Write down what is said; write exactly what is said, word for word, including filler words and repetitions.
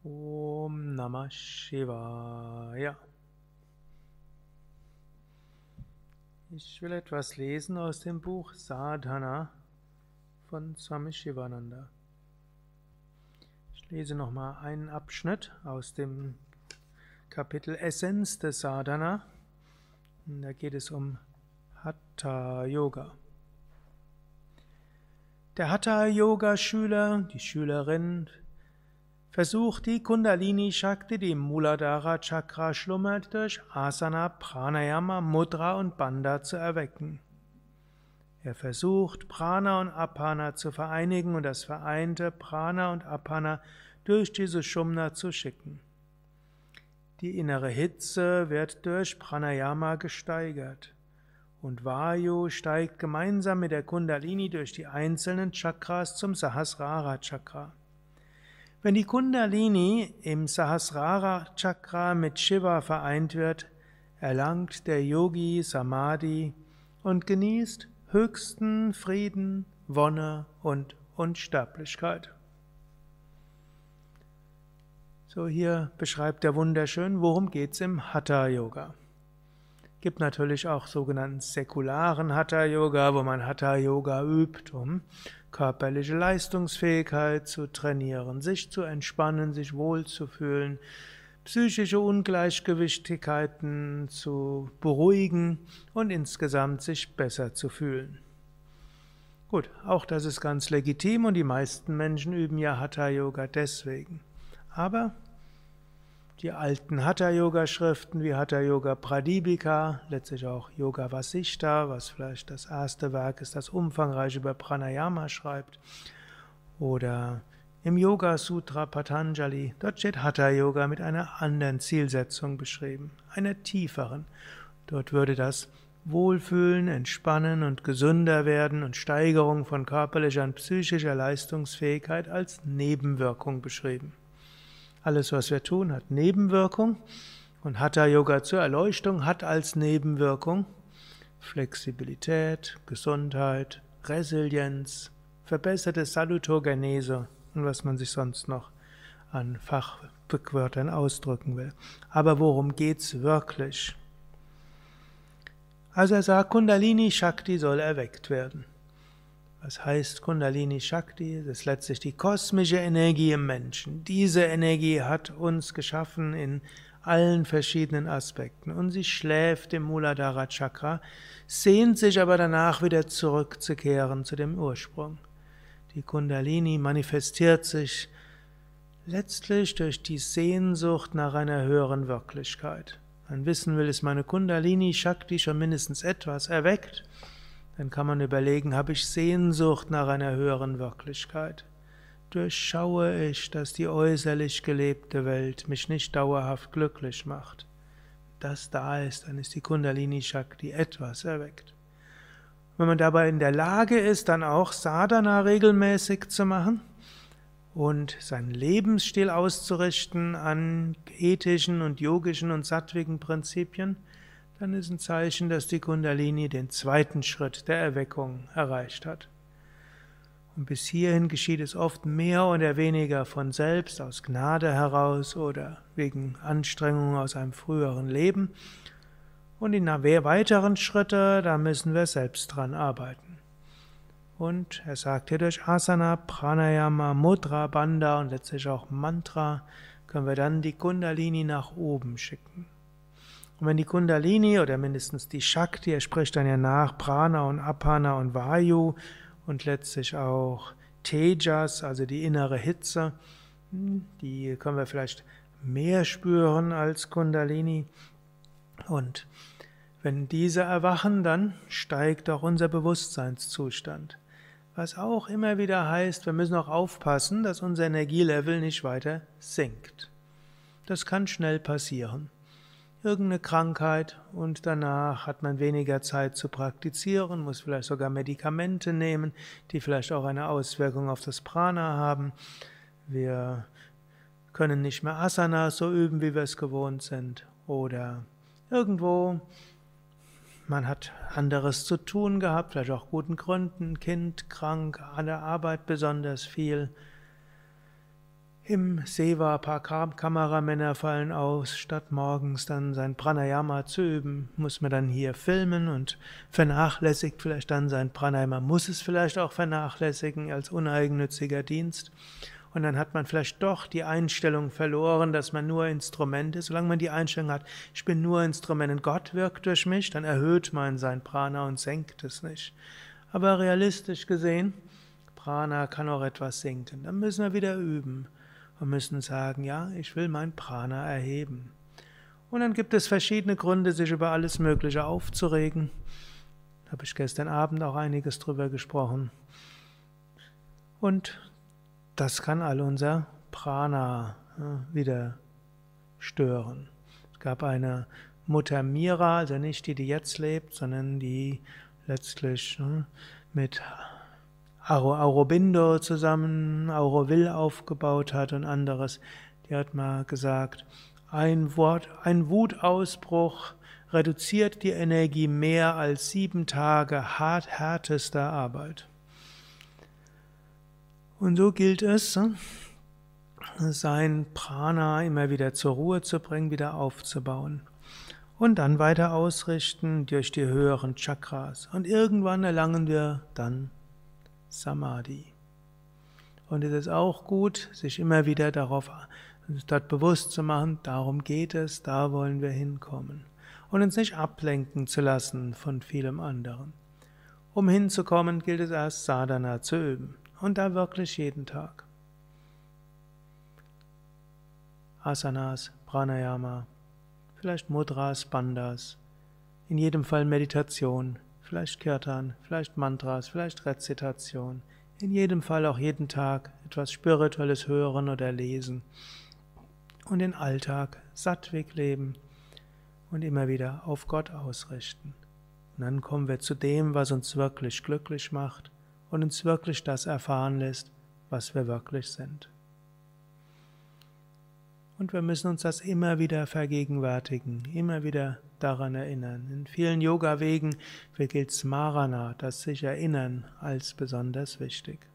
Om Namah Shivaya. Ich will etwas lesen aus dem Buch Sadhana von Swami Shivananda. Ich lese nochmal einen Abschnitt aus dem Kapitel Essenz des Sadhana. Und da geht es um Hatha Yoga. Der Hatha Yoga Schüler, die Schülerin, versucht die Kundalini Shakti, die im Muladhara Chakra schlummert, durch Asana, Pranayama, Mudra und Bandha zu erwecken. Er versucht, Prana und Apana zu vereinigen und das vereinte Prana und Apana durch die Sushumna zu schicken. Die innere Hitze wird durch Pranayama gesteigert und Vayu steigt gemeinsam mit der Kundalini durch die einzelnen Chakras zum Sahasrara Chakra. Wenn die Kundalini im Sahasrara Chakra mit Shiva vereint wird, erlangt der Yogi Samadhi und genießt höchsten Frieden, Wonne und Unsterblichkeit. So, hier beschreibt er wunderschön, worum geht es im Hatha Yoga. Es gibt natürlich auch sogenannten säkularen Hatha Yoga, wo man Hatha Yoga übt, um körperliche Leistungsfähigkeit zu trainieren, sich zu entspannen, sich wohlzufühlen, psychische Ungleichgewichtigkeiten zu beruhigen und insgesamt sich besser zu fühlen. Gut, auch das ist ganz legitim und die meisten Menschen üben ja Hatha Yoga deswegen. Aber die alten Hatha-Yoga-Schriften wie Hatha-Yoga Pradipika, letztlich auch Yoga Vasishta, was vielleicht das erste Werk ist, das umfangreich über Pranayama schreibt, oder im Yoga-Sutra Patanjali, dort steht Hatha-Yoga mit einer anderen Zielsetzung beschrieben, einer tieferen. Dort würde das Wohlfühlen, Entspannen und gesünder werden und Steigerung von körperlicher und psychischer Leistungsfähigkeit als Nebenwirkung beschrieben. Alles, was wir tun, hat Nebenwirkung und Hatha Yoga zur Erleuchtung hat als Nebenwirkung Flexibilität, Gesundheit, Resilienz, verbesserte Salutogenese und was man sich sonst noch an Fachwörtern ausdrücken will. Aber worum geht's wirklich? Also er sagt, Kundalini Shakti soll erweckt werden. Was heißt Kundalini Shakti? Das ist letztlich die kosmische Energie im Menschen. Diese Energie hat uns geschaffen in allen verschiedenen Aspekten. Und sie schläft im Muladhara Chakra, sehnt sich aber danach wieder zurückzukehren zu dem Ursprung. Die Kundalini manifestiert sich letztlich durch die Sehnsucht nach einer höheren Wirklichkeit. Wenn man wissen will, ist meine Kundalini Shakti schon mindestens etwas erweckt, dann kann man überlegen, habe ich Sehnsucht nach einer höheren Wirklichkeit? Durchschaue ich, dass die äußerlich gelebte Welt mich nicht dauerhaft glücklich macht? Wenn das da ist, dann ist die Kundalini Shakti etwas erweckt. Wenn man dabei in der Lage ist, dann auch Sadhana regelmäßig zu machen und seinen Lebensstil auszurichten an ethischen und yogischen und sattwigen Prinzipien, dann ist ein Zeichen, dass die Kundalini den zweiten Schritt der Erweckung erreicht hat. Und bis hierhin geschieht es oft mehr oder weniger von selbst, aus Gnade heraus oder wegen Anstrengungen aus einem früheren Leben. Und die weiteren Schritte, da müssen wir selbst dran arbeiten. Und er sagt hier, durch Asana, Pranayama, Mudra, Bandha und letztlich auch Mantra können wir dann die Kundalini nach oben schicken. Und wenn die Kundalini oder mindestens die Shakti, er spricht dann ja nach Prana und Apana und Vayu und letztlich auch Tejas, also die innere Hitze, die können wir vielleicht mehr spüren als Kundalini. Und wenn diese erwachen, dann steigt auch unser Bewusstseinszustand. Was auch immer wieder heißt, wir müssen auch aufpassen, dass unser Energielevel nicht weiter sinkt. Das kann schnell passieren. Irgendeine Krankheit und danach hat man weniger Zeit zu praktizieren, muss vielleicht sogar Medikamente nehmen, die vielleicht auch eine Auswirkung auf das Prana haben. Wir können nicht mehr Asanas so üben, wie wir es gewohnt sind. Oder irgendwo, man hat anderes zu tun gehabt, vielleicht auch guten Gründen, Kind krank, an der Arbeit besonders viel. Im Seva, ein paar Kam Kameramänner fallen aus, statt morgens dann sein Pranayama zu üben, muss man dann hier filmen und vernachlässigt vielleicht dann sein Pranayama, muss es vielleicht auch vernachlässigen als uneigennütziger Dienst. Und dann hat man vielleicht doch die Einstellung verloren, dass man nur Instrument ist. Solange man die Einstellung hat, ich bin nur Instrument und Gott wirkt durch mich, dann erhöht man sein Prana und senkt es nicht. Aber realistisch gesehen, Prana kann auch etwas sinken. Dann müssen wir wieder üben und müssen sagen, ja, ich will mein Prana erheben. Und dann gibt es verschiedene Gründe, sich über alles Mögliche aufzuregen. Da habe ich gestern Abend auch einiges drüber gesprochen. Und das kann all unser Prana ja, wieder stören. Es gab eine Mutter Mira, also nicht die, die jetzt lebt, sondern die letztlich ne, mit Aurobindo zusammen Auroville aufgebaut hat und anderes. Die hat mal gesagt, ein Wort, ein Wutausbruch reduziert die Energie mehr als sieben Tage hart, härtester Arbeit. Und so gilt es, sein Prana immer wieder zur Ruhe zu bringen, wieder aufzubauen. Und dann weiter ausrichten durch die höheren Chakras. Und irgendwann erlangen wir dann Samadhi. Und es ist auch gut, sich immer wieder darauf, dort bewusst zu machen, darum geht es, da wollen wir hinkommen. Und uns nicht ablenken zu lassen von vielem anderen. Um hinzukommen, gilt es erst Sadhana zu üben. Und da wirklich jeden Tag. Asanas, Pranayama, vielleicht Mudras, Bandhas, in jedem Fall Meditation, vielleicht Kirtan, vielleicht Mantras, vielleicht Rezitation, in jedem Fall auch jeden Tag etwas Spirituelles hören oder lesen und den Alltag sattwig leben und immer wieder auf Gott ausrichten. Und dann kommen wir zu dem, was uns wirklich glücklich macht und uns wirklich das erfahren lässt, was wir wirklich sind. Und wir müssen uns das immer wieder vergegenwärtigen, immer wieder daran erinnern. In vielen Yoga-Wegen gilt Smarana, das sich erinnern, als besonders wichtig.